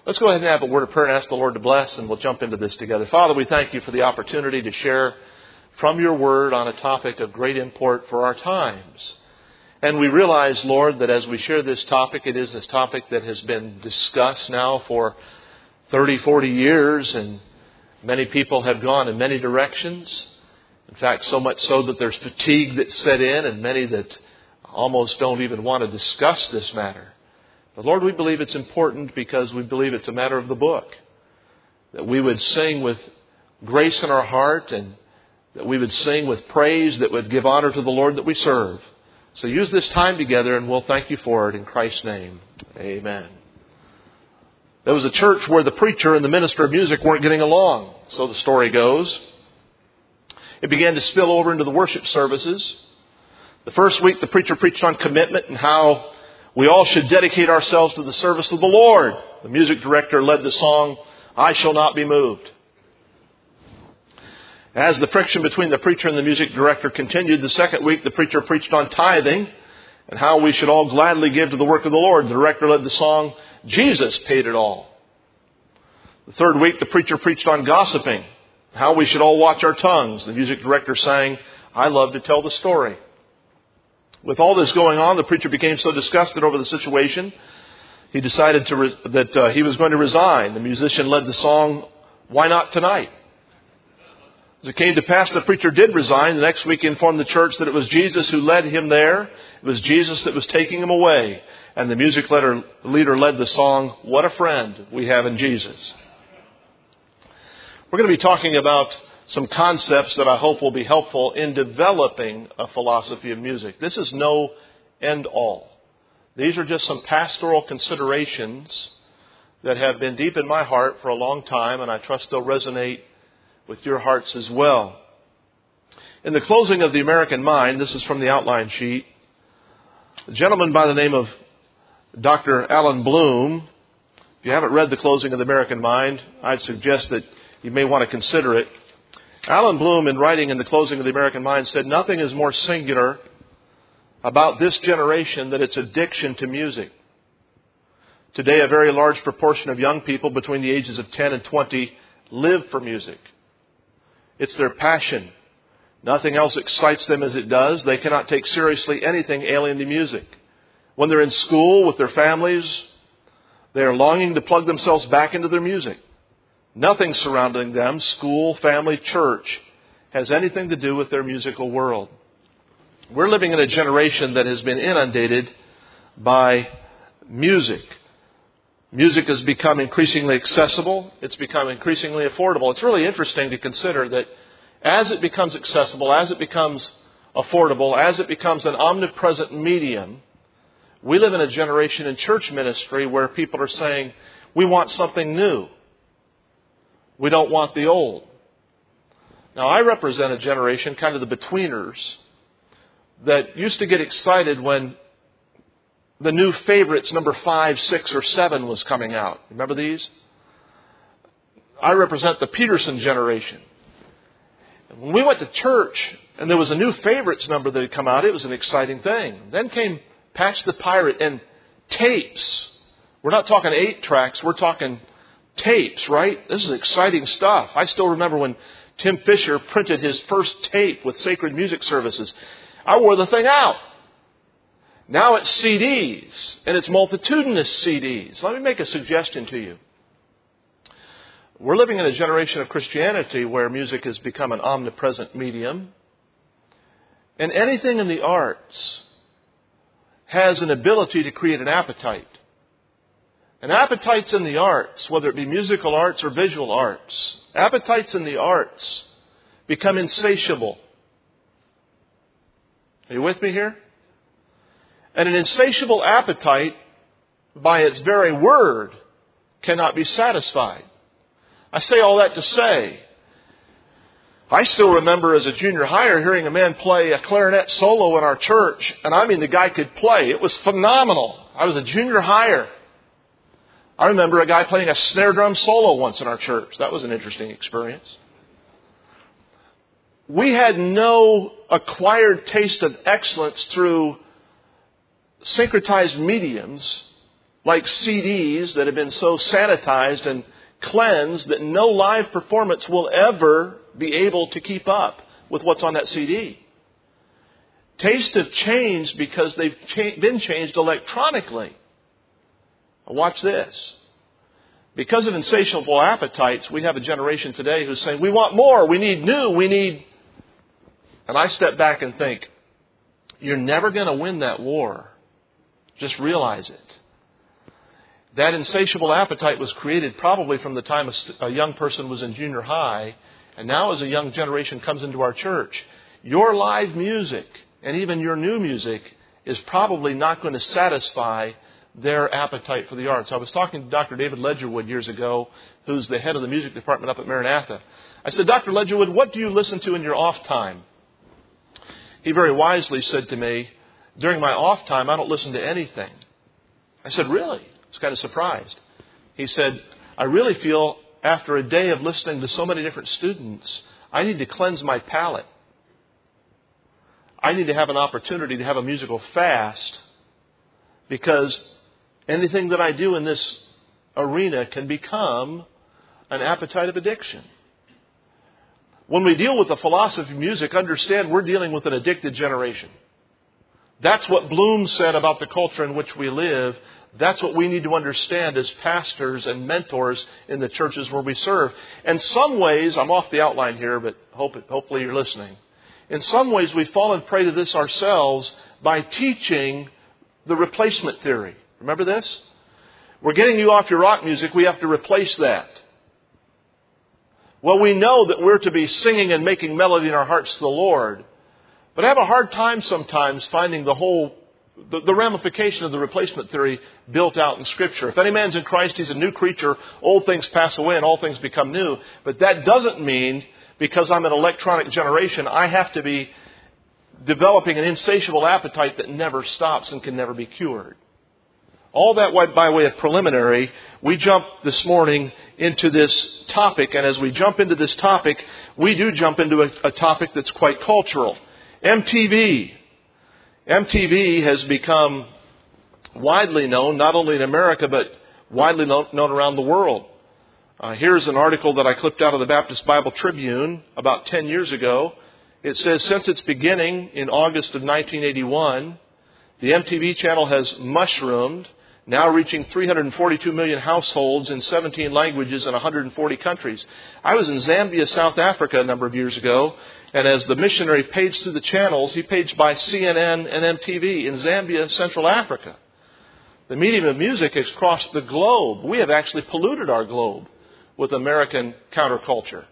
Let's go ahead and have a word of prayer and ask the Lord to bless, and we'll jump into this together. Father, we thank you for the opportunity to share from your word on a topic of great import for our times. And we realize, Lord, that as we share this topic, it is this topic that has been discussed now for 30, 40 years, and many people have gone in many directions. In fact, so much so that there's fatigue that's set in, and many that almost don't even want to discuss this matter. But Lord, we believe it's important because we believe it's a matter of the book. That we would sing with grace in our heart, and that we would sing with praise that would give honor to the Lord that we serve. So use this time together, and we'll thank you for it in Christ's name. Amen. There was a church where the preacher and the minister of music weren't getting along, so the story goes. It began to spill over into the worship services. The first week, the preacher preached on commitment and how we all should dedicate ourselves to the service of the Lord. The music director led the song, "I Shall Not Be Moved." As the friction between the preacher and the music director continued, the second week, the preacher preached on tithing and how we should all gladly give to the work of the Lord. The director led the song, "Jesus Paid It All." The third week, the preacher preached on gossiping, how we should all watch our tongues. The music director sang, "I Love to Tell the Story." With all this going on, the preacher became so disgusted over the situation, he decided that he was going to resign. The musician led the song, "Why Not Tonight?" As it came to pass, the preacher did resign. The next week he informed the church that it was Jesus who led him there. It was Jesus that was taking him away. And the music leader led the song, "What a Friend We Have in Jesus." We're going to be talking about some concepts that I hope will be helpful in developing a philosophy of music. This is no end all. These are just some pastoral considerations that have been deep in my heart for a long time, and I trust they'll resonate with your hearts as well. In the closing of The American Mind, this is from the outline sheet, a gentleman by the name of Dr. Alan Bloom. If you haven't read The Closing of the American Mind, I'd suggest that you may want to consider it. Alan Bloom, in writing in The Closing of the American Mind, said, "Nothing is more singular about this generation than its addiction to music. Today, a very large proportion of young people between the ages of 10 and 20 live for music. It's their passion. Nothing else excites them as it does. They cannot take seriously anything alien to music. When they're in school with their families, they are longing to plug themselves back into their music. Nothing surrounding them, school, family, church, has anything to do with their musical world." We're living in a generation that has been inundated by music. Music has become increasingly accessible. It's become increasingly affordable. It's really interesting to consider that as it becomes accessible, as it becomes affordable, as it becomes an omnipresent medium, we live in a generation in church ministry where people are saying, we want something new. We don't want the old. Now, I represent a generation, kind of the betweeners, that used to get excited when the new favorites, number 5, 6, or 7 was coming out. Remember these? I represent the Peterson generation. And when we went to church and there was a new favorites number that had come out, it was an exciting thing. Then came Patch the Pirate and tapes. We're not talking 8 tracks, we're talking tapes, right? This is exciting stuff. I still remember when Tim Fisher printed his first tape with Sacred Music Services. I wore the thing out. Now it's CDs, and it's multitudinous CDs. Let me make a suggestion to you. We're living in a generation of Christianity where music has become an omnipresent medium. And anything in the arts has an ability to create an appetite. And appetites in the arts, whether it be musical arts or visual arts, appetites in the arts become insatiable. Are you with me here? And an insatiable appetite, by its very word, cannot be satisfied. I say all that to say, I still remember as a junior higher hearing a man play a clarinet solo in our church. And I mean, the guy could play. It was phenomenal. I was a junior higher. I remember a guy playing a snare drum solo once in our church. That was an interesting experience. We had no acquired taste of excellence through syncretized mediums like CDs that have been so sanitized and cleansed that no live performance will ever be able to keep up with what's on that CD. Tastes have changed because they've been changed electronically. Now watch this. Because of insatiable appetites, we have a generation today who's saying, we want more, we need new, we need... And I step back and think, you're never going to win that war. Just realize it. That insatiable appetite was created probably from the time a young person was in junior high, and now as a young generation comes into our church, your live music and even your new music is probably not going to satisfy their appetite for the arts. I was talking to Dr. David Ledgerwood years ago, who's the head of the music department up at Maranatha. I said, Dr. Ledgerwood, what do you listen to in your off time? He very wisely said to me, during my off time, I don't listen to anything. I said, really? I was kind of surprised. He said, I really feel after a day of listening to so many different students, I need to cleanse my palate. I need to have an opportunity to have a musical fast, because anything that I do in this arena can become an appetite of addiction. When we deal with the philosophy of music, understand we're dealing with an addicted generation. That's what Bloom said about the culture in which we live. That's what we need to understand as pastors and mentors in the churches where we serve. In some ways, I'm off the outline here, but hopefully you're listening. In some ways, we've fallen prey to this ourselves by teaching the replacement theory. Remember this? We're getting you off your rock music. We have to replace that. Well, we know that we're to be singing and making melody in our hearts to the Lord. But I have a hard time sometimes finding the ramification of the replacement theory built out in Scripture. If any man's in Christ, he's a new creature. Old things pass away and all things become new. But that doesn't mean, because I'm an electronic generation, I have to be developing an insatiable appetite that never stops and can never be cured. All that by way of preliminary, we jump this morning into this topic. And as we jump into this topic, we do jump into a topic that's quite cultural. MTV. MTV has become widely known, not only in America, but widely known around the world. Here's an article that I clipped out of the Baptist Bible Tribune about 10 years ago. It says, since its beginning in August of 1981, the MTV channel has mushroomed, now reaching 342 million households in 17 languages in 140 countries. I was in Zambia, South Africa a number of years ago, and as the missionary paged through the channels, he paged by CNN and MTV in Zambia, Central Africa. The medium of music has crossed the globe. We have actually polluted our globe with American counterculture.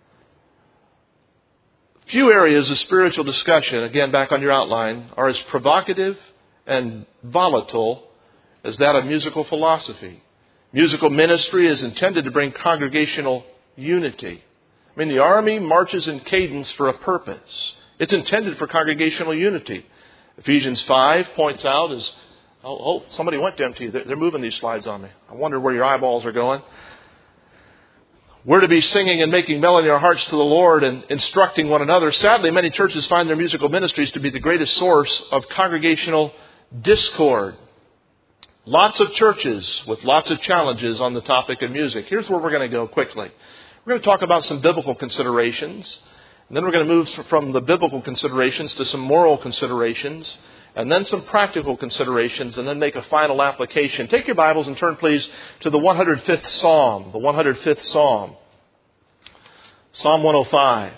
Few areas of spiritual discussion, again back on your outline, are as provocative and volatile as that of musical philosophy. Musical ministry is intended to bring congregational unity. I mean, the army marches in cadence for a purpose. It's intended for congregational unity. Ephesians 5 points out as, somebody went to MT. They're moving these slides on me. I wonder where your eyeballs are going. We're to be singing and making melody in our hearts to the Lord and instructing one another. Sadly, many churches find their musical ministries to be the greatest source of congregational discord. Lots of churches with lots of challenges on the topic of music. Here's where we're going to go quickly. We're going to talk about some biblical considerations. And then we're going to move from the biblical considerations to some moral considerations. And then some practical considerations. And then make a final application. Take your Bibles and turn, please, to the 105th Psalm. The 105th Psalm. Psalm 105.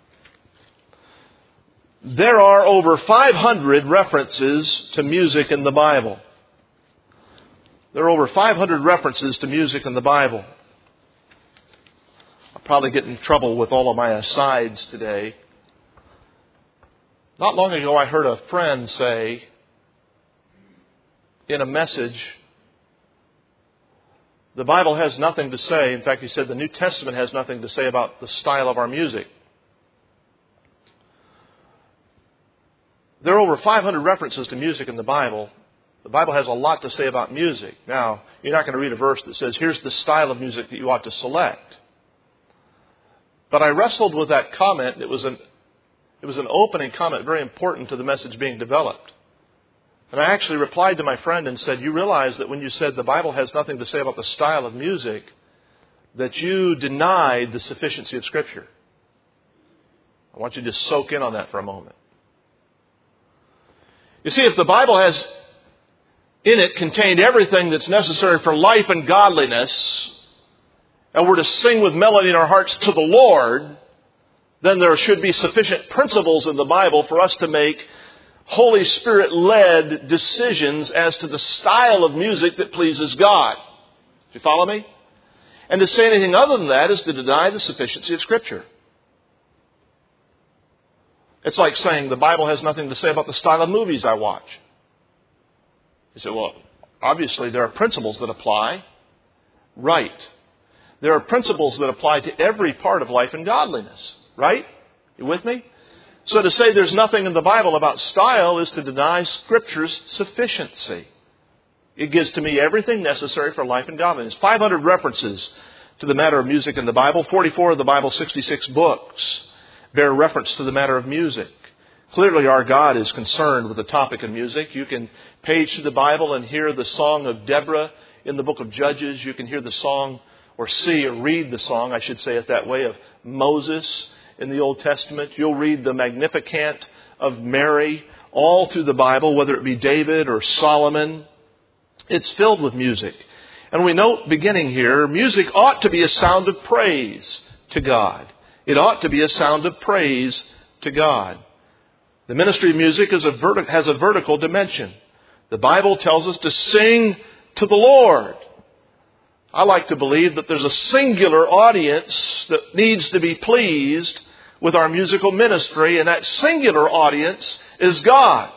There are over 500 references to music in the Bible. There are over 500 references to music in the Bible. I'll probably get in trouble with all of my asides today. Not long ago, I heard a friend say in a message, the Bible has nothing to say. In fact, he said the New Testament has nothing to say about the style of our music. There are over 500 references to music in the Bible. The Bible has a lot to say about music. Now, you're not going to read a verse that says, here's the style of music that you ought to select. But I wrestled with that comment. It was an opening comment, very important to the message being developed. And I actually replied to my friend and said, you realize that when you said the Bible has nothing to say about the style of music, that you denied the sufficiency of Scripture. I want you to just soak in on that for a moment. You see, if the Bible has in it contained everything that's necessary for life and godliness, and we're to sing with melody in our hearts to the Lord, then there should be sufficient principles in the Bible for us to make Holy Spirit-led decisions as to the style of music that pleases God. Do you follow me? And to say anything other than that is to deny the sufficiency of Scripture. It's like saying the Bible has nothing to say about the style of movies I watch. You say, well, obviously there are principles that apply. Right. There are principles that apply to every part of life and godliness. Right? You with me? So to say there's nothing in the Bible about style is to deny Scripture's sufficiency. It gives to me everything necessary for life and godliness. 500 references to the matter of music in the Bible. 44 of the Bible's 66 books bear reference to the matter of music. Clearly our God is concerned with the topic of music. You can page through the Bible and hear the song of Deborah in the book of Judges. You can hear the song or see or read the song, I should say it that way, of Moses in the Old Testament. You'll read the Magnificat of Mary all through the Bible, whether it be David or Solomon. It's filled with music. And we note, beginning here, music ought to be a sound of praise to God. It ought to be a sound of praise to God. The ministry of music has a vertical dimension. The Bible tells us to sing to the Lord. I like to believe that there's a singular audience that needs to be pleased with our musical ministry, and that singular audience is God.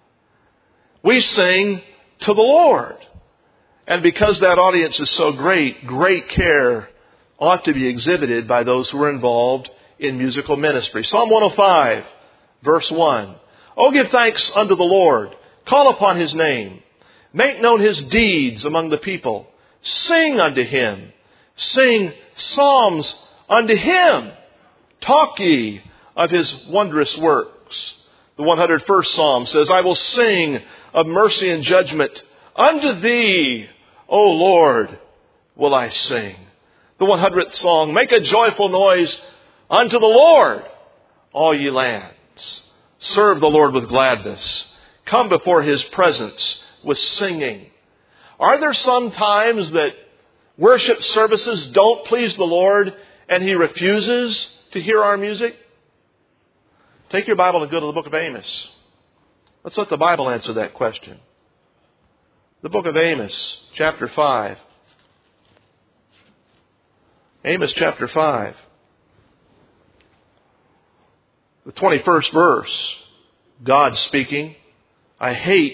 We sing to the Lord. And because that audience is so great, great care ought to be exhibited by those who are involved in musical ministry. Psalm 105, verse 1. Oh, give thanks unto the Lord. Call upon His name. Make known His deeds among the people. Sing unto Him. Sing psalms unto Him. Talk ye of His wondrous works. The 101st Psalm says, I will sing of mercy and judgment. Unto Thee, O Lord, will I sing. The 100th song, make a joyful noise unto the Lord, all ye lands. Serve the Lord with gladness. Come before His presence with singing. Are there some times that worship services don't please the Lord and He refuses to hear our music? Take your Bible and go to the book of Amos. Let's let the Bible answer that question. The book of Amos, chapter 5. Amos chapter 5. The 21st verse. God speaking. I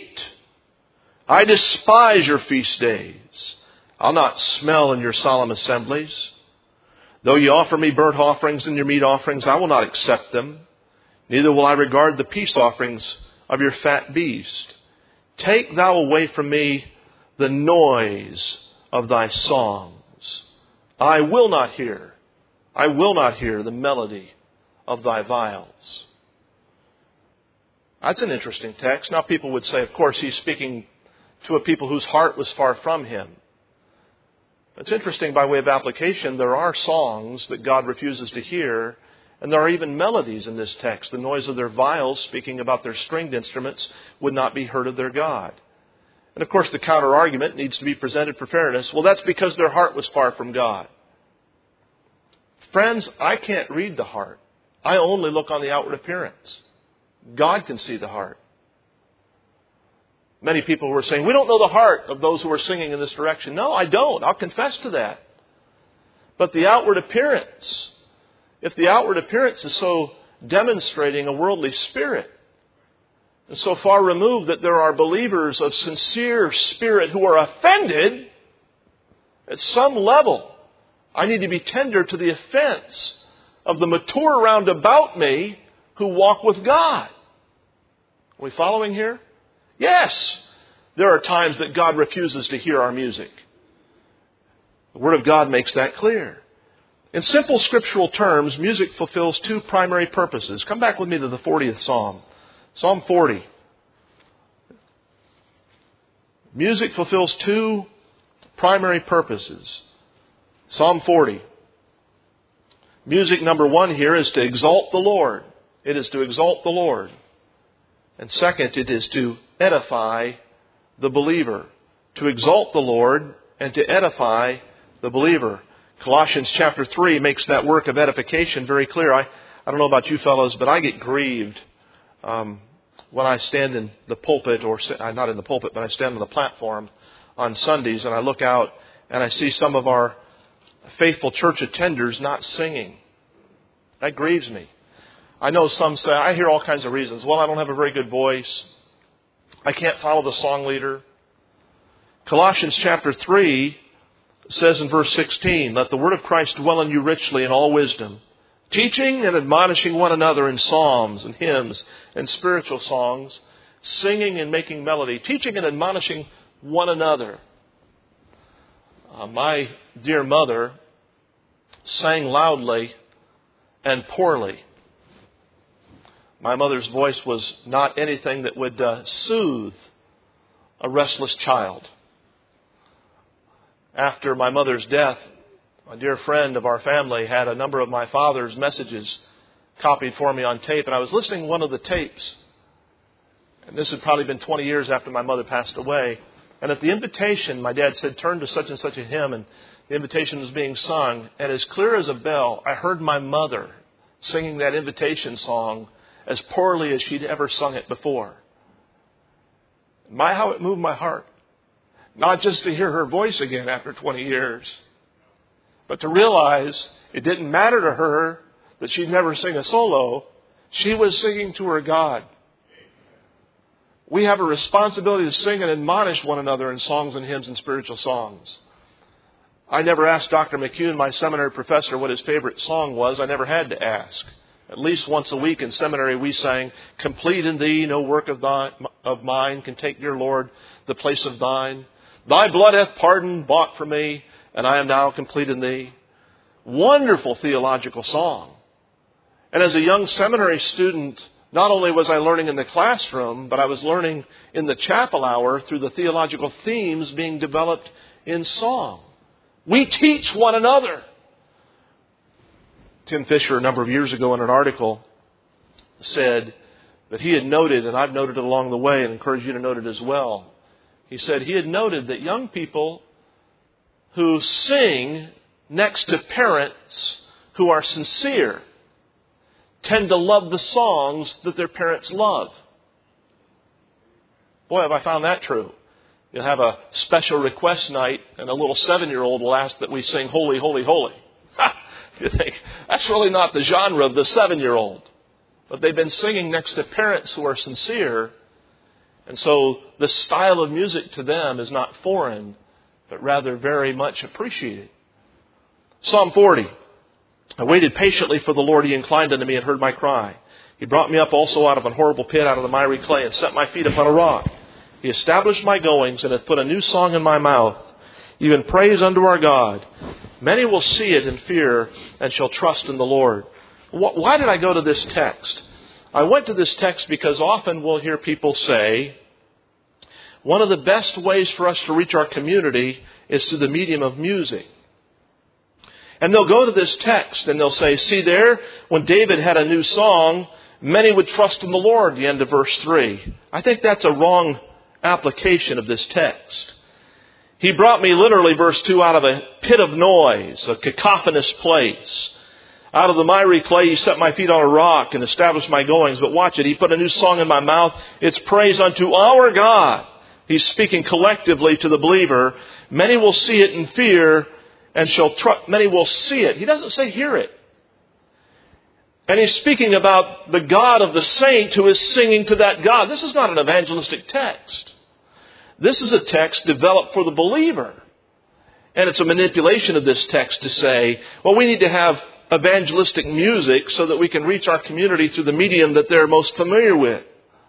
despise your feast days. I'll not smell in your solemn assemblies. Though you offer me burnt offerings and your meat offerings, I will not accept them. Neither will I regard the peace offerings of your fat beast. Take thou away from me the noise of thy songs. I will not hear the melody of thy viols. That's an interesting text. Now people would say, of course, he's speaking to a people whose heart was far from Him. It's interesting by way of application, there are songs that God refuses to hear, and there are even melodies in this text. The noise of their viols, speaking about their stringed instruments, would not be heard of their God. And of course the counter-argument needs to be presented for fairness. Well, that's because their heart was far from God. Friends, I can't read the heart. I only look on the outward appearance. God can see the heart. Many people were saying, we don't know the heart of those who are singing in this direction. No, I don't. I'll confess to that. But the outward appearance, if the outward appearance is so demonstrating a worldly spirit, and so far removed that there are believers of sincere spirit who are offended, at some level, I need to be tender to the offense of the mature round about me who walk with God. Are we following here? Yes, there are times that God refuses to hear our music. The Word of God makes that clear. In simple scriptural terms, music fulfills two primary purposes. Come back with me to the 40th Psalm. Psalm 40. Music fulfills two primary purposes. Psalm 40. Music number one here is to exalt the Lord. It is to exalt the Lord. And second, it is to edify the believer. To exalt the Lord and to edify the believer. Colossians chapter 3 makes that work of edification very clear. I don't know about you fellows, but I get grieved when I stand in the pulpit, or not in the pulpit, but I stand on the platform on Sundays and I look out and I see some of our faithful church attenders not singing. That grieves me. I know some say, I hear all kinds of reasons. Well, I don't have a very good voice. I can't follow the song leader. Colossians chapter 3 says in verse 16, let the word of Christ dwell in you richly in all wisdom, teaching and admonishing one another in psalms and hymns and spiritual songs, singing and making melody, teaching and admonishing one another. My dear mother sang loudly and poorly. My mother's voice was not anything that would soothe a restless child. After my mother's death, a dear friend of our family had a number of my father's messages copied for me on tape, and I was listening to one of the tapes. And this had probably been 20 years after my mother passed away. And at the invitation, my dad said, turn to such and such a hymn, and the invitation was being sung. And as clear as a bell, I heard my mother singing that invitation song as poorly as she'd ever sung it before. How it moved my heart. Not just to hear her voice again after 20 years, but to realize it didn't matter to her that she'd never sing a solo. She was singing to her God. We have a responsibility to sing and admonish one another in songs and hymns and spiritual songs. I never asked Dr. McCune, my seminary professor, what his favorite song was. I never had to ask. At least once a week in seminary we sang, complete in thee, no work of mine can take, dear Lord, the place of thine. Thy blood hath pardon bought for me, and I am now complete in thee. Wonderful theological song. And as a young seminary student, not only was I learning in the classroom, but I was learning in the chapel hour through the theological themes being developed in song. We teach one another. Tim Fisher, a number of years ago in an article, said that he had noted, and I've noted it along the way and encourage you to note it as well. He said he had noted that young people who sing next to parents who are sincere tend to love the songs that their parents love. Boy, have I found that true. You'll have a special request night and a little 7-year-old will ask that we sing Holy, Holy, Holy. You think, that's really not the genre of the 7-year-old. But they've been singing next to parents who are sincere. And so the style of music to them is not foreign, but rather very much appreciated. Psalm 40. I waited patiently for the Lord. He inclined unto me and heard my cry. He brought me up also out of an horrible pit, out of the miry clay, and set my feet upon a rock. He established my goings and hath put a new song in my mouth, even praise unto our God. Many will see it and fear and shall trust in the Lord. Why did I go to this text? I went to this text because often we'll hear people say, one of the best ways for us to reach our community is through the medium of music. And they'll go to this text and they'll say, see there, when David had a new song, many would trust in the Lord, the end of verse 3. I think that's a wrong application of this text. He brought me, literally, verse 2, out of a pit of noise, a cacophonous place. Out of the miry clay, He set my feet on a rock and established my goings. But watch it, He put a new song in my mouth. It's praise unto our God. He's speaking collectively to the believer. Many will see it in fear and shall trust. Many will see it. He doesn't say hear it. And He's speaking about the God of the saint who is singing to that God. This is not an evangelistic text. This is a text developed for the believer. And it's a manipulation of this text to say, well, we need to have evangelistic music so that we can reach our community through the medium that they're most familiar with.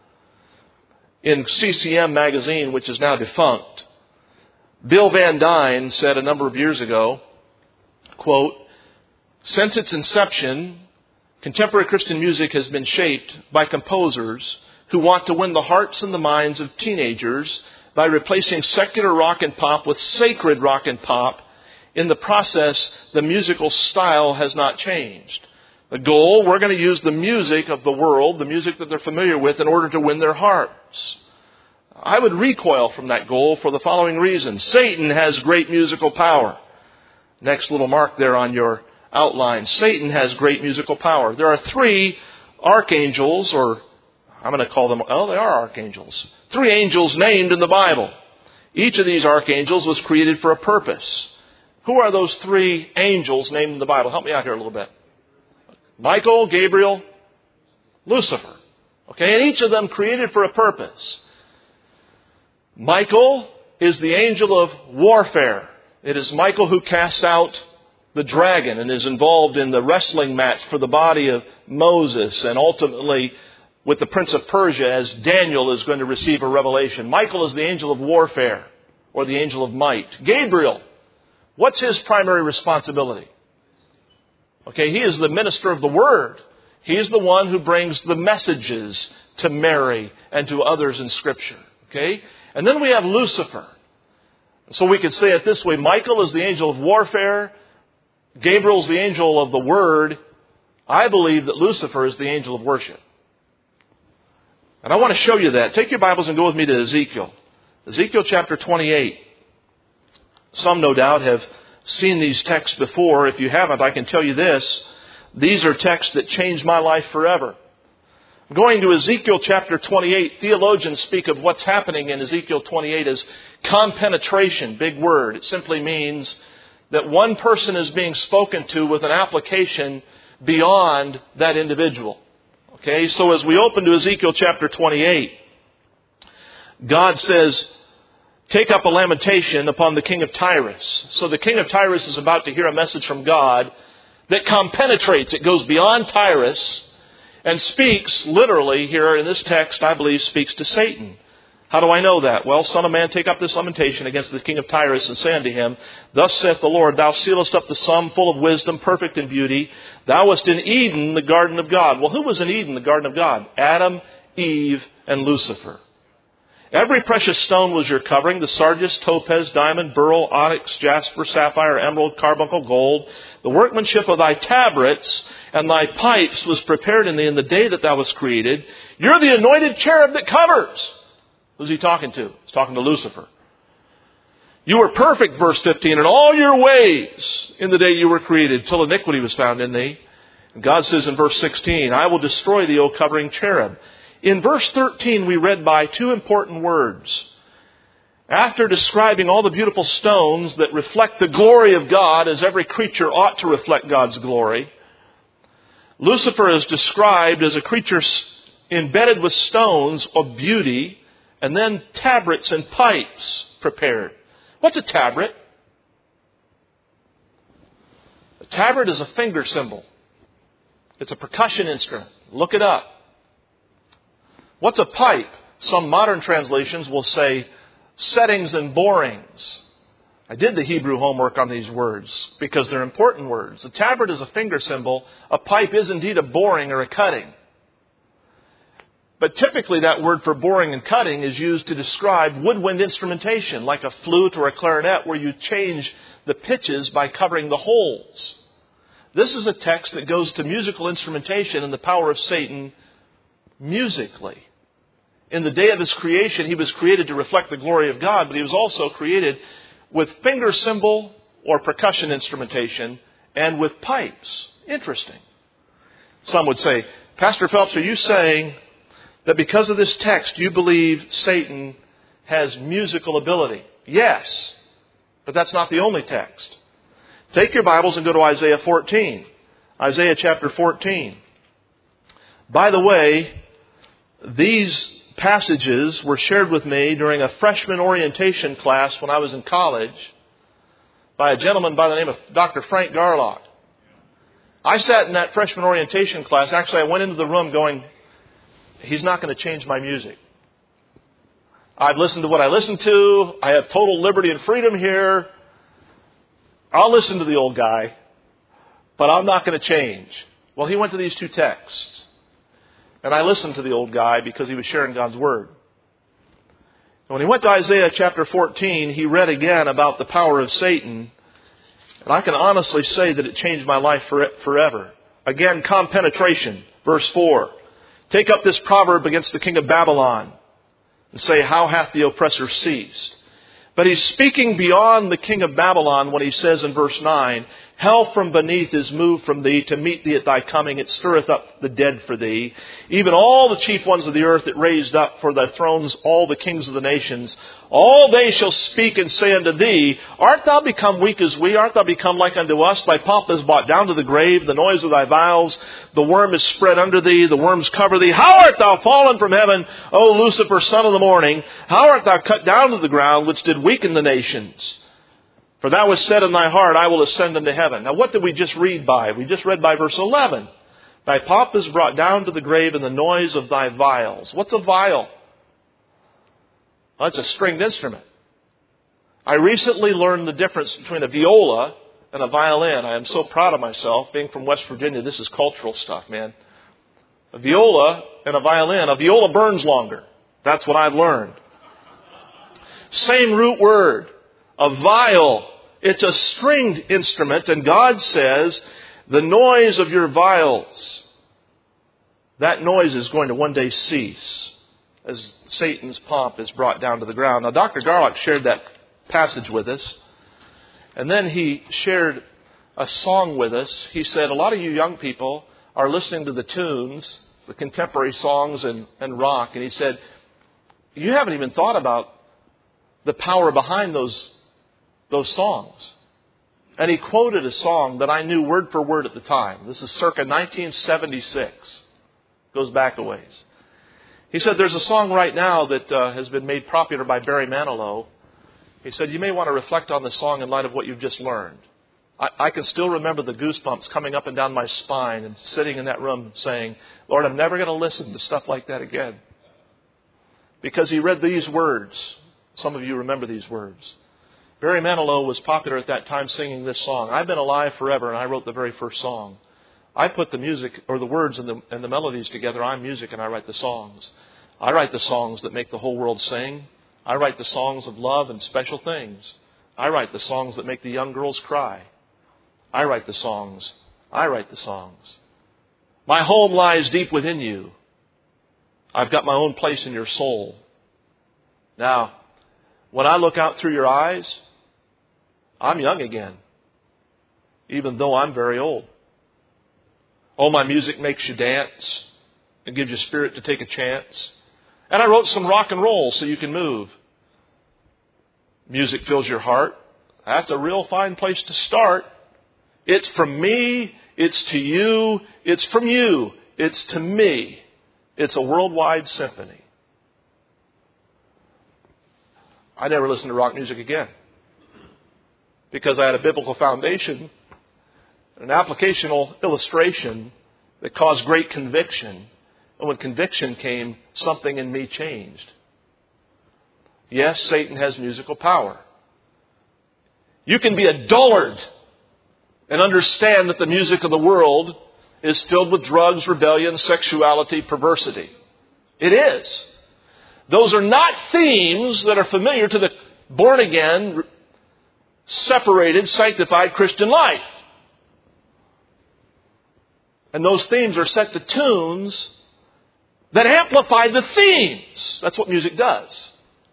In CCM magazine, which is now defunct, Bill Van Dyne said a number of years ago, quote, since its inception, contemporary Christian music has been shaped by composers who want to win the hearts and the minds of teenagers by replacing secular rock and pop with sacred rock and pop. In the process, the musical style has not changed. The goal, we're going to use the music of the world, the music that they're familiar with, in order to win their hearts. I would recoil from that goal for the following reason. Satan has great musical power. Next little mark there on your outline. Satan has great musical power. There are 3 archangels, or I'm going to call them, they are archangels. 3 angels named in the Bible. Each of these archangels was created for a purpose. Who are those 3 angels named in the Bible? Help me out here a little bit. Michael, Gabriel, Lucifer. Okay, and each of them created for a purpose. Michael is the angel of warfare. It is Michael who casts out the dragon and is involved in the wrestling match for the body of Moses, and ultimately with the prince of Persia as Daniel is going to receive a revelation. Michael is the angel of warfare, or the angel of might. Gabriel, what's his primary responsibility? Okay, he is the minister of the word. He is the one who brings the messages to Mary and to others in Scripture. Okay? And then we have Lucifer. So we could say it this way. Michael is the angel of warfare. Gabriel is the angel of the word. I believe that Lucifer is the angel of worship. And I want to show you that. Take your Bibles and go with me to Ezekiel. Ezekiel chapter 28. Some, no doubt, have seen these texts before. If you haven't, I can tell you this. These are texts that changed my life forever. Going to Ezekiel chapter 28, theologians speak of what's happening in Ezekiel 28 as compenetration, big word. It simply means that one person is being spoken to with an application beyond that individual. Okay, so as we open to Ezekiel chapter 28, God says, take up a lamentation upon the king of Tyrus. So the king of Tyrus is about to hear a message from God that compenetrates. It goes beyond Tyrus and speaks, literally here in this text, I believe, speaks to Satan. How do I know that? Well, Son of man, take up this lamentation against the king of Tyrus and say unto him, thus saith the Lord, thou sealest up the sum, full of wisdom, perfect in beauty. Thou wast in Eden, the garden of God. Well, who was in Eden, the garden of God? Adam, Eve, and Lucifer. Every precious stone was your covering, the sardius, topaz, diamond, beryl, onyx, jasper, sapphire, emerald, carbuncle, gold. The workmanship of thy tabrets and thy pipes was prepared in thee in the day that thou wast created. You're the anointed cherub that covers. Who's he talking to? He's talking to Lucifer. You were perfect, verse 15, in all your ways in the day you were created, till iniquity was found in thee. And God says in verse 16, I will destroy thee, O covering cherub. In verse 13, we read by 2 important words. After describing all the beautiful stones that reflect the glory of God, as every creature ought to reflect God's glory, Lucifer is described as a creature embedded with stones of beauty, and then tabrets and pipes prepared. What's a tabret? A tabret is a finger cymbal. It's a percussion instrument. Look it up. What's a pipe? Some modern translations will say settings and borings. I did the Hebrew homework on these words because they're important words. A tabret is a finger cymbal. A pipe is indeed a boring or a cutting. But typically that word for boring and cutting is used to describe woodwind instrumentation, like a flute or a clarinet, where you change the pitches by covering the holes. This is a text that goes to musical instrumentation and the power of Satan musically. In the day of his creation, he was created to reflect the glory of God, but he was also created with finger cymbal or percussion instrumentation and with pipes. Interesting. Some would say, Pastor Phelps, are you saying that because of this text, you believe Satan has musical ability? Yes, but that's not the only text. Take your Bibles and go to Isaiah 14. Isaiah chapter 14. By the way, these passages were shared with me during a freshman orientation class when I was in college by a gentleman by the name of Dr. Frank Garlock. I sat in that freshman orientation class. Actually, I went into the room going, he's not going to change my music. I've listened to what I listen to. I have total liberty and freedom here. I'll listen to the old guy, but I'm not going to change. Well, he went to these 2 texts. And I listened to the old guy because he was sharing God's Word. When he went to Isaiah chapter 14, he read again about the power of Satan. And I can honestly say that it changed my life forever. Again, compenetration, verse 4. Take up this proverb against the king of Babylon and say, how hath the oppressor ceased? But he's speaking beyond the king of Babylon when he says in verse 9, hell from beneath is moved from thee to meet thee at thy coming. It stirreth up the dead for thee. Even all the chief ones of the earth it raised up for thy thrones, all the kings of the nations. All they shall speak and say unto thee, art thou become weak as we? Art thou become like unto us? Thy pomp is brought down to the grave, the noise of thy vials. The worm is spread under thee, the worms cover thee. How art thou fallen from heaven, O Lucifer, son of the morning? How art thou cut down to the ground, which did weaken the nations? For thou hast said in thy heart, I will ascend into heaven. Now what did we just read by? We just read by verse 11. Thy pomp is brought down to the grave, and the noise of thy vials. What's a viol? Well, it's a stringed instrument. I recently learned the difference between a viola and a violin. I am so proud of myself. Being from West Virginia, this is cultural stuff, man. A viola and a violin. A viola burns longer. That's what I've learned. Same root word. A viol. It's a stringed instrument, and God says, the noise of your vials, that noise is going to one day cease as Satan's pomp is brought down to the ground. Now, Dr. Garlock shared that passage with us, and then he shared a song with us. He said, a lot of you young people are listening to the tunes, the contemporary songs and rock, and he said, you haven't even thought about the power behind those songs. And he quoted a song that I knew word for word at the time. This is circa 1976. Goes back a ways. He said, there's a song right now that has been made popular by Barry Manilow. He said, you may want to reflect on the song in light of what you've just learned. I can still remember the goosebumps coming up and down my spine and sitting in that room saying, Lord, I'm never going to listen to stuff like that again. Because he read these words. Some of you remember these words. Barry Manilow was popular at that time singing this song. I've been alive forever, and I wrote the very first song. I put the music, or the words and the melodies together. I'm music, and I write the songs. I write the songs that make the whole world sing. I write the songs of love and special things. I write the songs that make the young girls cry. I write the songs. I write the songs. My home lies deep within you. I've got my own place in your soul. Now, when I look out through your eyes, I'm young again, even though I'm very old. Oh, my music makes you dance and gives you spirit to take a chance. And I wrote some rock and roll so you can move. Music fills your heart. That's a real fine place to start. It's from me. It's to you. It's from you. It's to me. It's a worldwide symphony. I never listened to rock music again because I had a biblical foundation, an applicational illustration that caused great conviction. And when conviction came, something in me changed. Yes, Satan has musical power. You can be a dullard and understand that the music of the world is filled with drugs, rebellion, sexuality, perversity. It is. Those are not themes that are familiar to the born-again, separated, sanctified Christian life. And those themes are set to tunes that amplify the themes. That's what music does.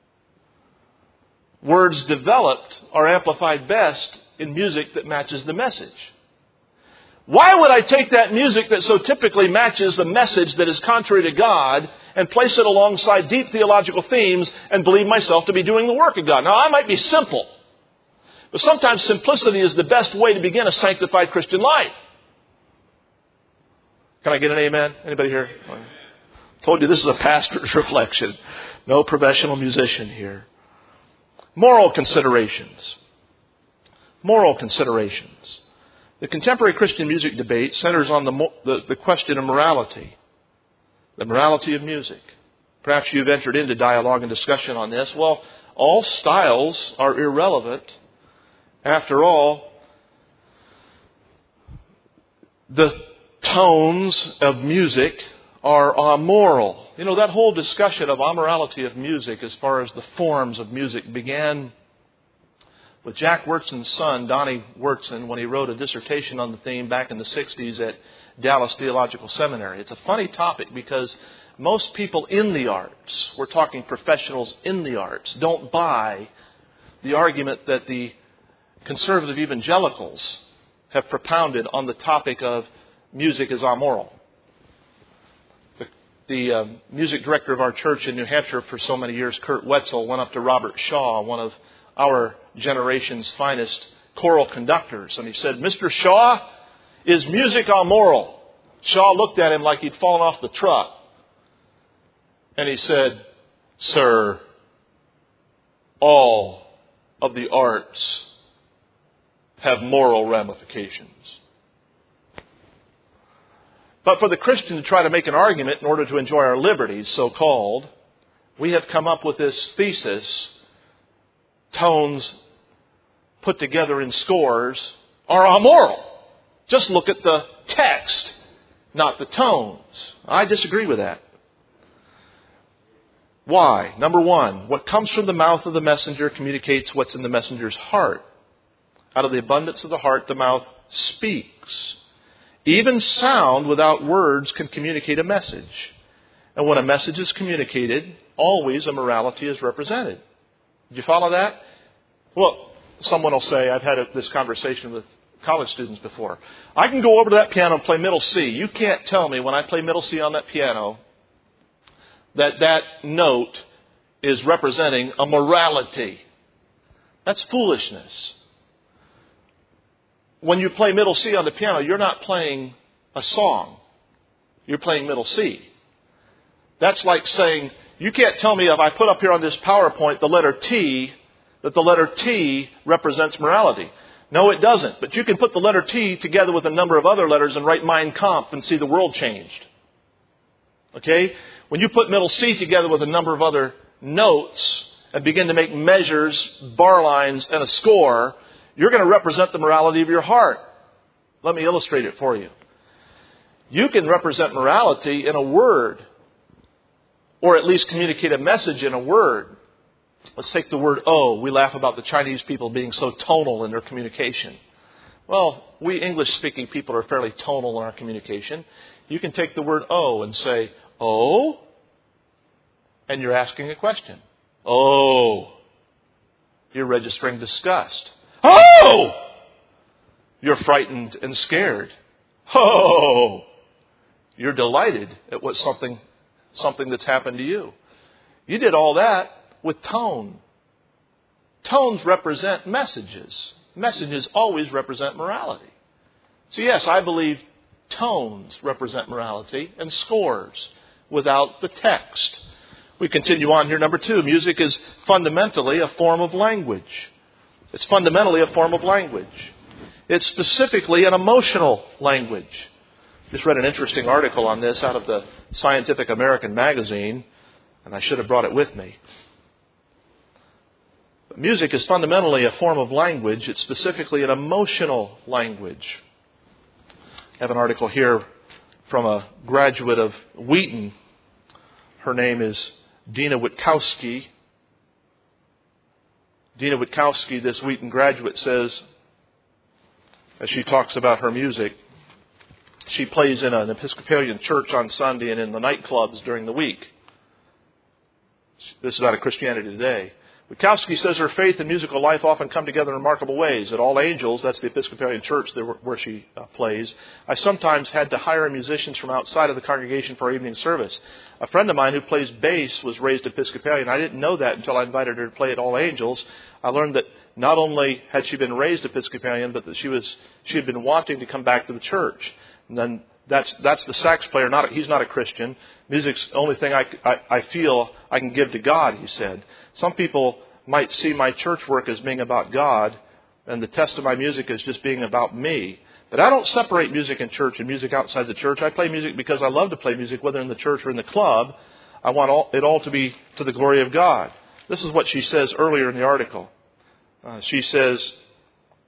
Words developed are amplified best in music that matches the message. Why would I take that music that so typically matches the message that is contrary to God and place it alongside deep theological themes and believe myself to be doing the work of God? Now, I might be simple, but sometimes simplicity is the best way to begin a sanctified Christian life. Can I get an amen? Anybody here? Told you this is a pastor's reflection. No professional musician here. Moral considerations. Moral considerations. The contemporary Christian music debate centers on the question of morality. The morality of music. Perhaps you've entered into dialogue and discussion on this. Well, all styles are irrelevant. After all, the tones of music are moral. You know, that whole discussion of amorality of music as far as the forms of music began with Jack Wurtson's son, Donnie Wurtson, when he wrote a dissertation on the theme back in the 60s at Dallas Theological Seminary. It's a funny topic because most people in the arts, we're talking professionals in the arts, don't buy the argument that the conservative evangelicals have propounded on the topic of music is amoral. The music director of our church in New Hampshire for so many years, Kurt Wetzel, went up to Robert Shaw, one of our generation's finest choral conductors, and he said, "Mr. Shaw, is music amoral?" Shaw looked at him like he'd fallen off the truck. And he said, "Sir, all of the arts have moral ramifications." But for the Christian to try to make an argument in order to enjoy our liberties, so-called, we have come up with this thesis: tones put together in scores are amoral. Just look at the text, not the tones. I disagree with that. Why? Number one, what comes from the mouth of the messenger communicates what's in the messenger's heart. Out of the abundance of the heart, the mouth speaks. Even sound without words can communicate a message. And when a message is communicated, always a morality is represented. Did you follow that? Well, someone will say, I've had this conversation with college students before. I can go over to that piano and play middle C. You can't tell me when I play middle C on that piano that note is representing a morality. That's foolishness. When you play middle C on the piano, you're not playing a song. You're playing middle C. That's like saying, you can't tell me if I put up here on this PowerPoint the letter T, that the letter T represents morality. No, it doesn't. But you can put the letter T together with a number of other letters and write Mein Kampf and see the world changed. Okay? When you put middle C together with a number of other notes and begin to make measures, bar lines, and a score, you're going to represent the morality of your heart. Let me illustrate it for you. You can represent morality in a word, or at least communicate a message in a word. Let's take the word "oh." We laugh about the Chinese people being so tonal in their communication. Well, we English-speaking people are fairly tonal in our communication. You can take the word "oh" and say, "Oh," and you're asking a question. "Oh." You're registering disgust. "Oh!" You're frightened and scared. "Oh!" You're delighted at what something that's happened to you. You did all that with tone. Tones represent messages. Messages always represent morality. So yes, I believe tones represent morality and scores without the text. We continue on here. Number two, music is fundamentally a form of language. It's fundamentally a form of language. It's specifically an emotional language. Just read an interesting article on this out of the Scientific American magazine, and I should have brought it with me. But music is fundamentally a form of language. It's specifically an emotional language. I have an article here from a graduate of Wheaton. Her name is Dina Witkowski. Dina Witkowski, this Wheaton graduate, says, as she talks about her music, she plays in an Episcopalian church on Sunday and in the nightclubs during the week. This is out of Christianity Today. Witkowski says her faith and musical life often come together in remarkable ways. At All Angels, that's the Episcopalian church where she plays, I sometimes had to hire musicians from outside of the congregation for our evening service. A friend of mine who plays bass was raised Episcopalian. I didn't know that until I invited her to play at All Angels. I learned that not only had she been raised Episcopalian, but that she had been wanting to come back to the church. And then that's the sax player. He's not a Christian. Music's the only thing I feel I can give to God, he said. Some people might see my church work as being about God, and the test of my music as just being about me. But I don't separate music in church and music outside the church. I play music because I love to play music, whether in the church or in the club. I want it all to be to the glory of God. This is what she says earlier in the article. She says,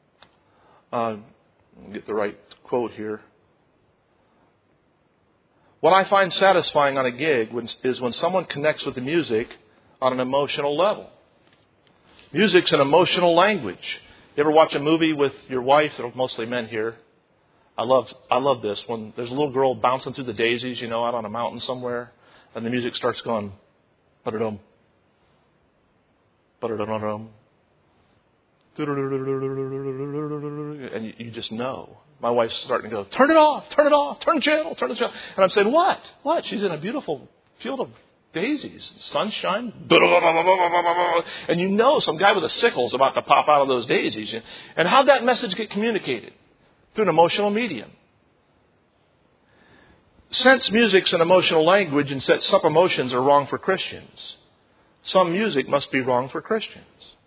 I'll get the right quote here. What I find satisfying on a gig is when someone connects with the music on an emotional level. Music's an emotional language. You ever watch a movie with your wife? There are mostly men here. I love this. When there's a little girl bouncing through the daisies, out on a mountain somewhere, and the music starts going, ba-da-dum, ba-da-dum-dum, and you just know. My wife's starting to go, turn it off, turn the channel. And I'm saying, what? What? She's in a beautiful field of daisies, sunshine, and some guy with a sickle is about to pop out of those daisies. And how'd that message get communicated? Through an emotional medium. Since music's an emotional language and since some emotions are wrong for Christians, some music must be wrong for Christians.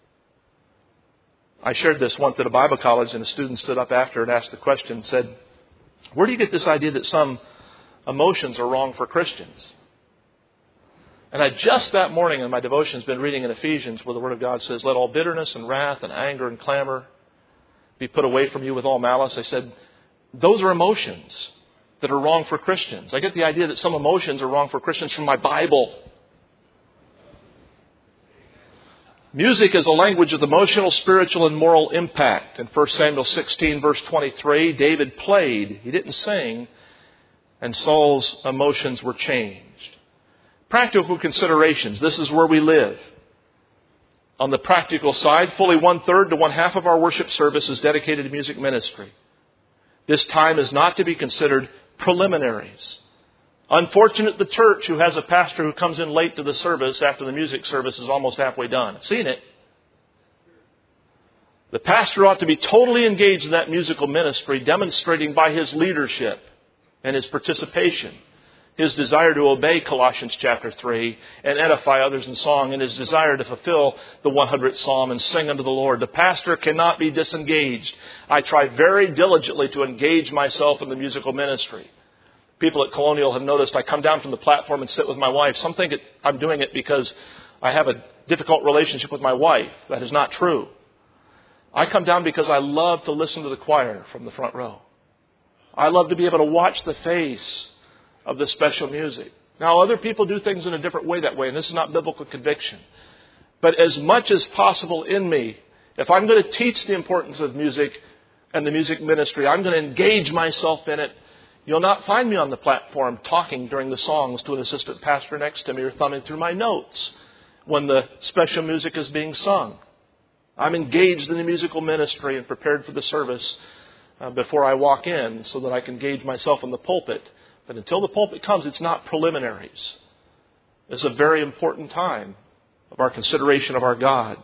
I shared this once at a Bible college, and a student stood up after and asked the question, said, where do you get this idea that some emotions are wrong for Christians? And I just that morning in my devotions been reading in Ephesians where the Word of God says, let all bitterness and wrath and anger and clamor be put away from you with all malice. I said, those are emotions that are wrong for Christians. I get the idea that some emotions are wrong for Christians from my Bible. Music is a language of emotional, spiritual, and moral impact. In 1 Samuel 16, verse 23, David played. He didn't sing. And Saul's emotions were changed. Practical considerations. This is where we live. On the practical side, fully 1/3 to 1/2 of our worship service is dedicated to music ministry. This time is not to be considered preliminaries. Unfortunate the church who has a pastor who comes in late to the service after the music service is almost halfway done. I've seen it. The pastor ought to be totally engaged in that musical ministry, demonstrating by his leadership and his participation his desire to obey Colossians chapter 3 and edify others in song, and his desire to fulfill the 100th Psalm and sing unto the Lord. The pastor cannot be disengaged. I try very diligently to engage myself in the musical ministry. People at Colonial have noticed I come down from the platform and sit with my wife. Some think I'm doing it because I have a difficult relationship with my wife. That is not true. I come down because I love to listen to the choir from the front row. I love to be able to watch the face of the special music. Now, other people do things in a different way that way, and this is not biblical conviction. But as much as possible in me, if I'm going to teach the importance of music and the music ministry, I'm going to engage myself in it. You'll not find me on the platform talking during the songs to an assistant pastor next to me or thumbing through my notes when the special music is being sung. I'm engaged in the musical ministry and prepared for the service before I walk in so that I can engage myself in the pulpit. But until the pulpit comes, it's not preliminaries. It's a very important time of our consideration of our God.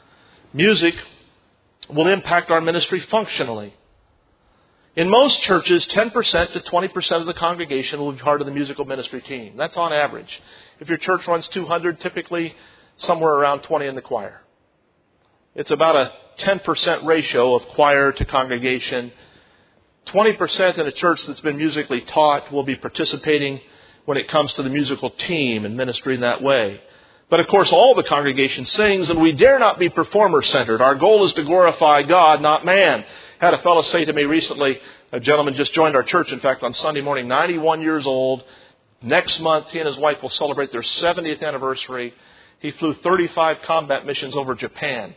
Music will impact our ministry functionally. In most churches, 10% to 20% of the congregation will be part of the musical ministry team. That's on average. If your church runs 200, typically somewhere around 20 in the choir. It's about a 10% ratio of choir to congregation. 20% in a church that's been musically taught will be participating when it comes to the musical team and ministry in that way. But of course, all the congregation sings, and we dare not be performer-centered. Our goal is to glorify God, not man. Had a fellow say to me recently, a gentleman just joined our church, in fact, on Sunday morning, 91 years old. Next month, he and his wife will celebrate their 70th anniversary. He flew 35 combat missions over Japan.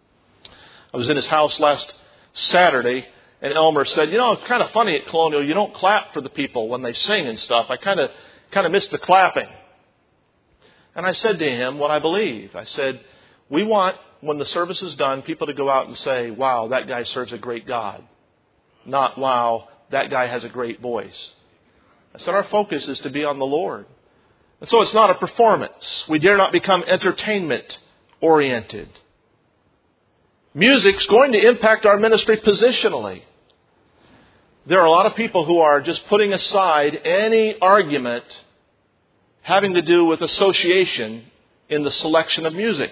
I was in his house last Saturday, and Elmer said, it's kind of funny at Colonial, you don't clap for the people when they sing and stuff. I kind of miss the clapping. And I said to him what I believe. I said, we want, when the service is done, people to go out and say, wow, that guy serves a great God. Not, wow, that guy has a great voice. I said, our focus is to be on the Lord. And so it's not a performance. We dare not become entertainment-oriented. Music's going to impact our ministry positionally. There are a lot of people who are just putting aside any argument having to do with association in the selection of music.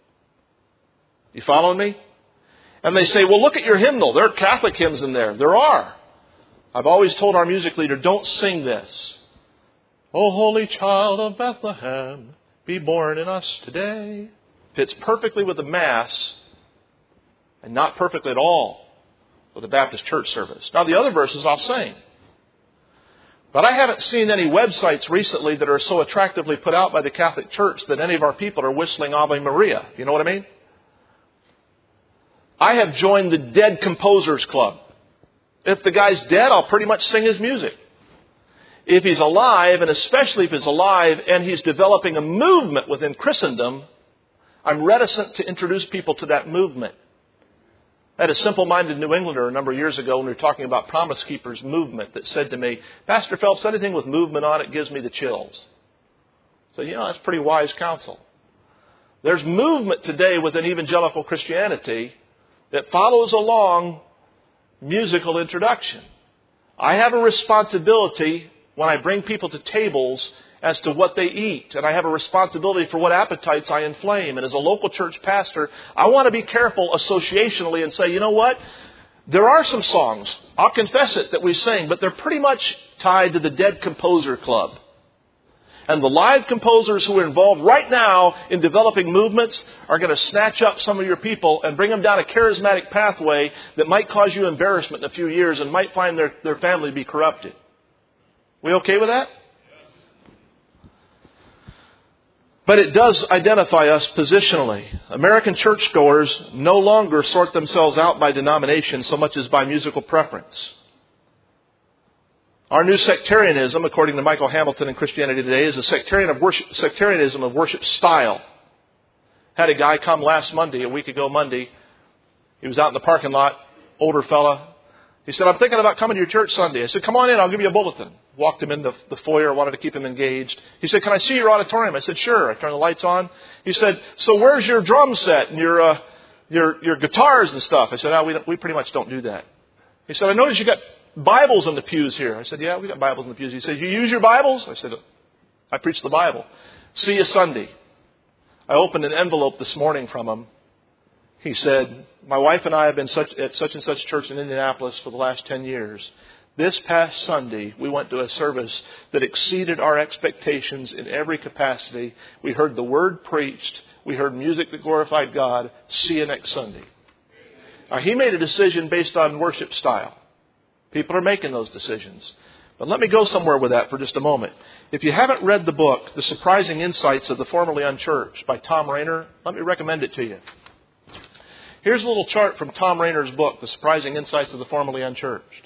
You following me? And they say, well, look at your hymnal. There are Catholic hymns in there. There are. I've always told our music leader, don't sing this. O holy child of Bethlehem, be born in us today. Fits perfectly with the Mass and not perfectly at all with the Baptist church service. Now, the other verses I'll sing. But I haven't seen any websites recently that are so attractively put out by the Catholic Church that any of our people are whistling Ave Maria. You know what I mean? I have joined the Dead Composers Club. If the guy's dead, I'll pretty much sing his music. If he's alive, and especially if he's alive and he's developing a movement within Christendom, I'm reticent to introduce people to that movement. I had a simple-minded New Englander a number of years ago when we were talking about Promise Keepers movement that said to me, Pastor Phelps, anything with movement on it gives me the chills. So, that's pretty wise counsel. There's movement today within evangelical Christianity that follows along musical introduction. I have a responsibility when I bring people to tables as to what they eat. And I have a responsibility for what appetites I inflame. And as a local church pastor, I want to be careful associationally and say, you know what? There are some songs, I'll confess it, that we sing, but they're pretty much tied to the Dead Composer Club. And the live composers who are involved right now in developing movements are going to snatch up some of your people and bring them down a charismatic pathway that might cause you embarrassment in a few years and might find their family be corrupted. We okay with that? But it does identify us positionally. American churchgoers no longer sort themselves out by denomination so much as by musical preference. Our new sectarianism, according to Michael Hamilton in Christianity Today, is a sectarianism of worship style. Had a guy come a week ago Monday. He was out in the parking lot, older fella. He said, I'm thinking about coming to your church Sunday. I said, come on in, I'll give you a bulletin. Walked him in the foyer, wanted to keep him engaged. He said, can I see your auditorium? I said, sure. I turned the lights on. He said, so where's your drum set and your guitars and stuff? I said, we pretty much don't do that. He said, I noticed you got Bibles in the pews here. I said, yeah, we got Bibles in the pews. He said, you use your Bibles? I said, I preach the Bible. See you Sunday. I opened an envelope this morning from him. He said, my wife and I have been at such and such church in Indianapolis for the last 10 years. This past Sunday, we went to a service that exceeded our expectations in every capacity. We heard the Word preached. We heard music that glorified God. See you next Sunday. Now, he made a decision based on worship style. People are making those decisions. But let me go somewhere with that for just a moment. If you haven't read the book, The Surprising Insights of the Formerly Unchurched by Thom Rainer, let me recommend it to you. Here's a little chart from Thom Rainer's book, The Surprising Insights of the Formerly Unchurched.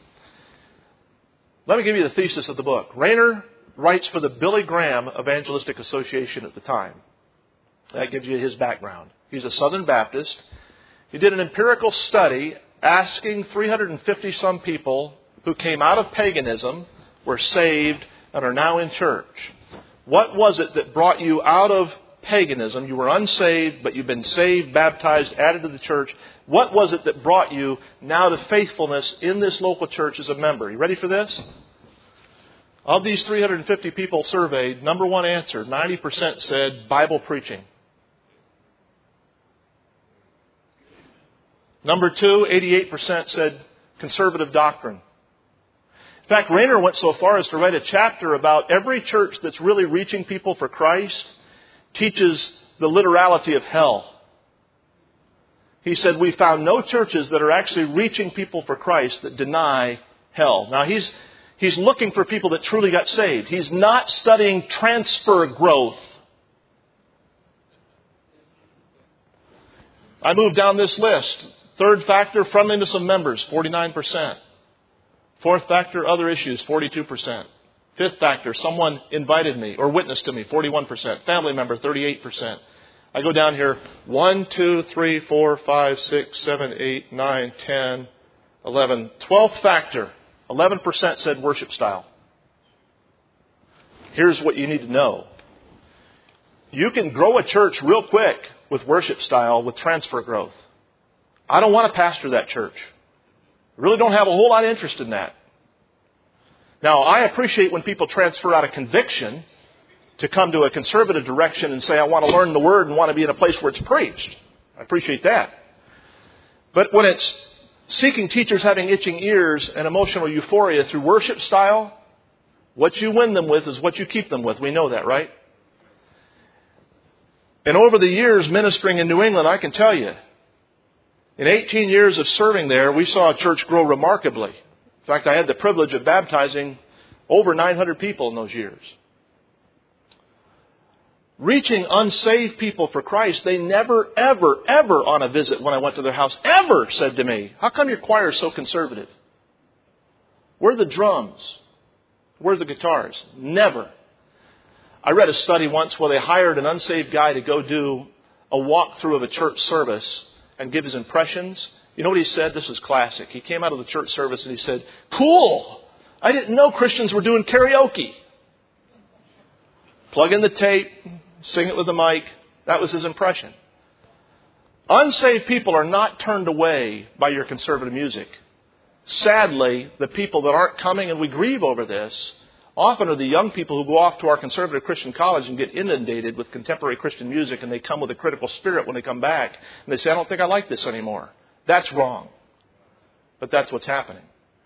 Let me give you the thesis of the book. Rainer writes for the Billy Graham Evangelistic Association at the time. That gives you his background. He's a Southern Baptist. He did an empirical study asking 350-some people who came out of paganism, were saved, and are now in church. What was it that brought you out of paganism? You were unsaved, but you've been saved, baptized, added to the church. What was it that brought you now to faithfulness in this local church as a member? You ready for this? Of these 350 people surveyed, number one answer, 90% said Bible preaching. Number two, 88% said conservative doctrine. In fact, Rainer went so far as to write a chapter about every church that's really reaching people for Christ teaches the literality of hell. He said, we found no churches that are actually reaching people for Christ that deny hell. Now, he's looking for people that truly got saved. He's not studying transfer growth. I moved down this list. Third factor, friendliness of members, 49%. Fourth factor, other issues, 42%. Fifth factor, someone invited me or witnessed to me, 41%. Family member, 38%. I go down here, 1, 2, 3, 4, 5, 6, 7, 8, 9, 10, 11. 12th factor, 11% said worship style. Here's what you need to know. You can grow a church real quick with worship style, with transfer growth. I don't want to pastor that church. I really don't have a whole lot of interest in that. Now, I appreciate when people transfer out of conviction to come to a conservative direction and say, I want to learn the Word and want to be in a place where it's preached. I appreciate that. But when it's seeking teachers having itching ears and emotional euphoria through worship style, what you win them with is what you keep them with. We know that, right? And over the years ministering in New England, I can tell you, in 18 years of serving there, we saw a church grow remarkably. In fact, I had the privilege of baptizing Over 900 people in those years. Reaching unsaved people for Christ, they never, ever, ever on a visit when I went to their house, ever said to me, how come your choir is so conservative? Where are the drums? Where's the guitars? Never. I read a study once where they hired an unsaved guy to go do a walkthrough of a church service and give his impressions. You know what he said? This was classic. He came out of the church service and he said, cool! I didn't know Christians were doing karaoke. Plug in the tape, sing it with the mic. That was his impression. Unsaved people are not turned away by your conservative music. Sadly, the people that aren't coming, and we grieve over this, often are the young people who go off to our conservative Christian college and get inundated with contemporary Christian music, and they come with a critical spirit when they come back. And they say, I don't think I like this anymore. That's wrong. But that's what's happening.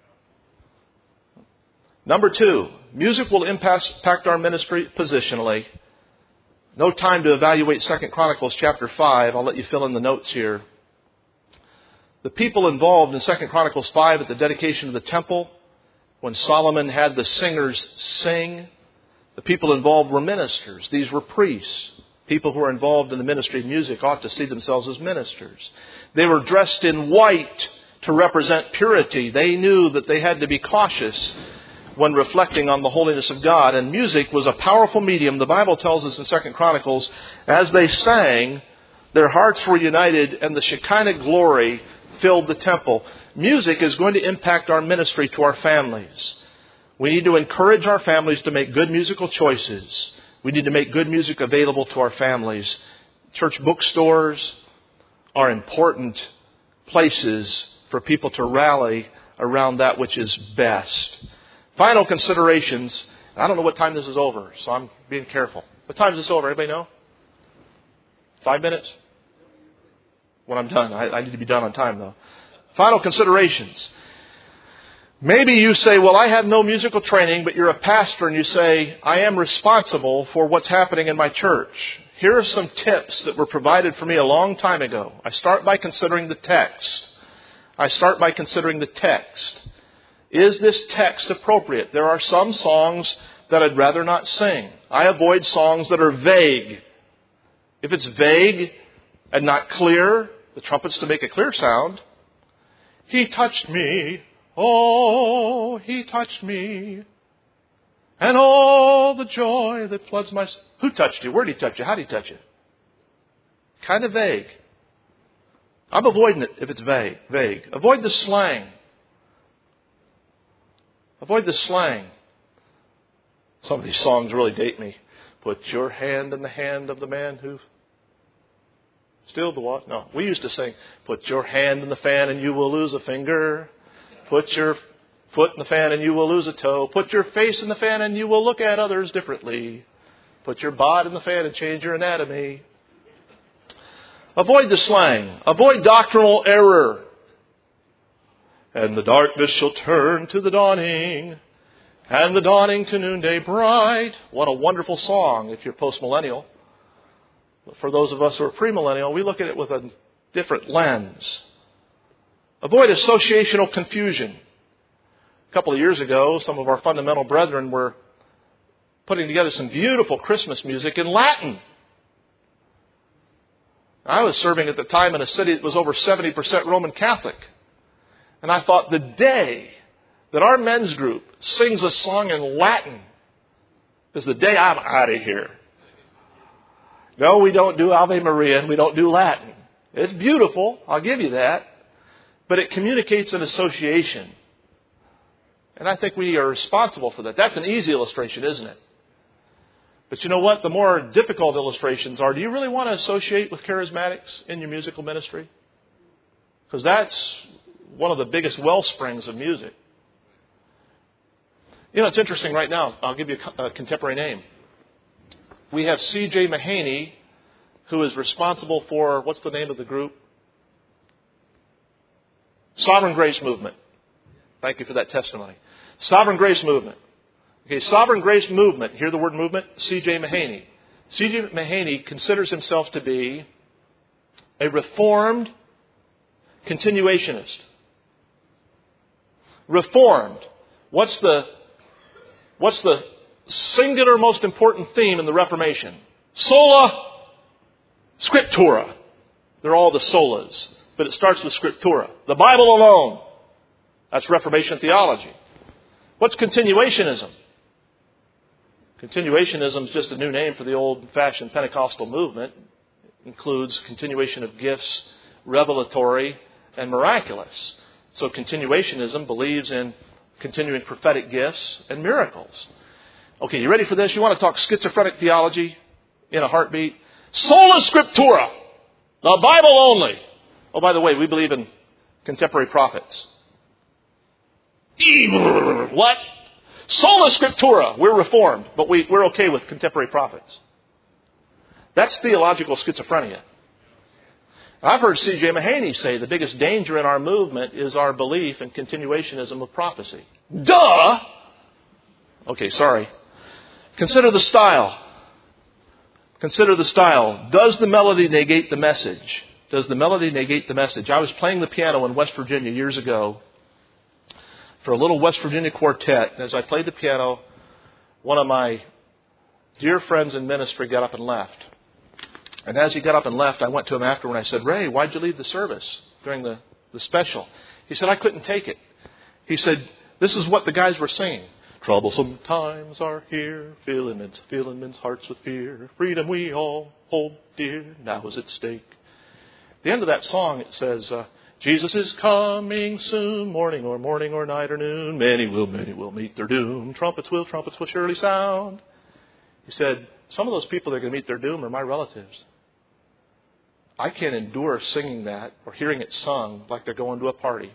Number 2, music will impact our ministry positionally. No time to evaluate 2 Chronicles chapter 5. I'll let you fill in the notes here. The people involved in 2 Chronicles 5 at the dedication of the temple, when Solomon had the singers sing, the people involved were ministers. These were priests. People who are involved in the ministry of music ought to see themselves as ministers. They were dressed in white to represent purity. They knew that they had to be cautious when reflecting on the holiness of God. And music was a powerful medium. The Bible tells us in 2 Chronicles, as they sang, their hearts were united and the Shekinah glory filled the temple. Music is going to impact our ministry to our families. We need to encourage our families to make good musical choices. We need to make good music available to our families. Church bookstores are important places for people to rally around that which is best. Final considerations. I don't know what time this is over, so I'm being careful. What time is this over? Anybody know? 5 minutes? When I'm done. I need to be done on time, though. Final considerations. Maybe you say, well, I have no musical training, but you're a pastor and you say, I am responsible for what's happening in my church. Here are some tips that were provided for me a long time ago. I start by considering the text. Is this text appropriate? There are some songs that I'd rather not sing. I avoid songs that are vague. If it's vague and not clear, the trumpet's to make a clear sound. He touched me. Oh, he touched me. And all the joy that floods my soul. Who touched you? Where did he touch you? How did he touch you? Kind of vague. I'm avoiding it if it's vague. Avoid the slang. Some of these songs really date me. Put your hand in the hand of the man who stilled the water. No, we used to sing, put your hand in the fan and you will lose a finger. Put your foot in the fan and you will lose a toe. Put your face in the fan and you will look at others differently. Put your bod in the fan and change your anatomy. Avoid the slang. Avoid doctrinal error. And the darkness shall turn to the dawning, and the dawning to noonday bright. What a wonderful song if you're postmillennial. But for those of us who are premillennial, we look at it with a different lens. Avoid associational confusion. A couple of years ago, some of our fundamental brethren were putting together some beautiful Christmas music in Latin. I was serving at the time in a city that was over 70% Roman Catholic. And I thought, the day that our men's group sings a song in Latin is the day I'm out of here. No, we don't do Ave Maria and we don't do Latin. It's beautiful, I'll give you that. But it communicates an association. And I think we are responsible for that. That's an easy illustration, isn't it? But you know what? The more difficult illustrations are, do you really want to associate with charismatics in your musical ministry? Because that's one of the biggest well springs of music. You know, it's interesting right now. I'll give you a contemporary name. We have C.J. Mahaney, who is responsible for, what's the name of the group? Sovereign Grace Movement. Thank you for that testimony. Sovereign Grace Movement. Okay, Sovereign Grace Movement. Hear the word movement? C.J. Mahaney. C.J. Mahaney considers himself to be a reformed continuationist. Reformed. What's the What's the singular most important theme in the Reformation? Sola Scriptura. They're all the solas, but it starts with Scriptura. The Bible alone. That's Reformation theology. What's continuationism? Continuationism is just a new name for the old-fashioned Pentecostal movement. It includes continuation of gifts, revelatory, and miraculous. So continuationism believes in continuing prophetic gifts and miracles. Okay, you ready for this? You want to talk schizophrenic theology in a heartbeat? Sola Scriptura. The Bible only. Oh, by the way, we believe in contemporary prophets. What? Sola Scriptura. We're Reformed, but we're okay with contemporary prophets. That's theological schizophrenia. I've heard C.J. Mahaney say the biggest danger in our movement is our belief in continuationism of prophecy. Duh! Okay, sorry. Consider the style. Consider the style. Does the melody negate the message? Does the melody negate the message? I was playing the piano in West Virginia years ago for a little West Virginia quartet. And as I played the piano, one of my dear friends in ministry got up and left. And as he got up and left, I went to him afterward and I said, Ray, why'd you leave the service during the special? He said, I couldn't take it. He said, this is what the guys were singing. Troublesome times are here, filling men's hearts with fear. Freedom we all hold dear, now is at stake. At the end of that song, it says, Jesus is coming soon, morning or night or noon. Many will meet their doom. Trumpets will surely sound. He said, some of those people that are going to meet their doom are my relatives. I can't endure singing that or hearing it sung like they're going to a party.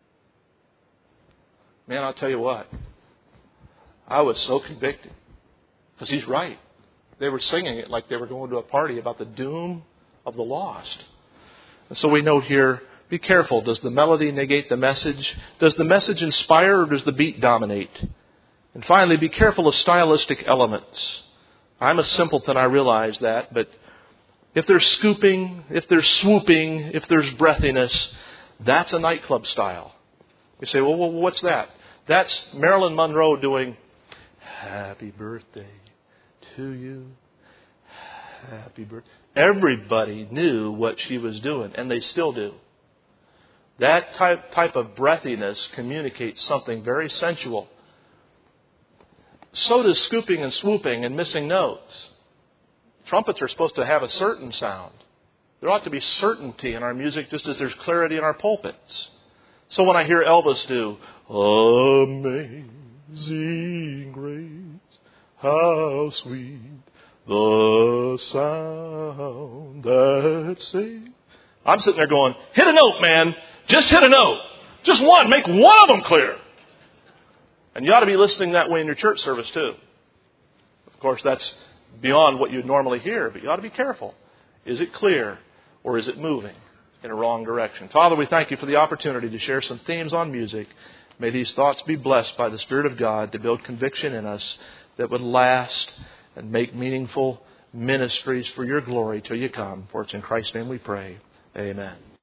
Man, I'll tell you what. I was so convicted. Because he's right. They were singing it like they were going to a party about the doom of the lost. And so we note here, be careful. Does the melody negate the message? Does the message inspire or does the beat dominate? And finally, be careful of stylistic elements. I'm a simpleton, I realize that, but if there's scooping, if there's swooping, if there's breathiness, that's a nightclub style. You say, well, what's that? That's Marilyn Monroe doing, happy birthday to you, happy birthday. Everybody knew what she was doing, and they still do. That type of breathiness communicates something very sensual. So does scooping and swooping and missing notes. Trumpets are supposed to have a certain sound. There ought to be certainty in our music just as there's clarity in our pulpits. So when I hear Elvis do, Amazing Grace, how sweet the sound that saved. I'm sitting there going, hit a note, man. Just hit a note. Just one. Make one of them clear. And you ought to be listening that way in your church service too. Of course, that's beyond what you'd normally hear, but you ought to be careful. Is it clear or is it moving in a wrong direction? Father, we thank you for the opportunity to share some themes on music. May these thoughts be blessed by the Spirit of God to build conviction in us that would last and make meaningful ministries for your glory till you come. For it's in Christ's name we pray. Amen.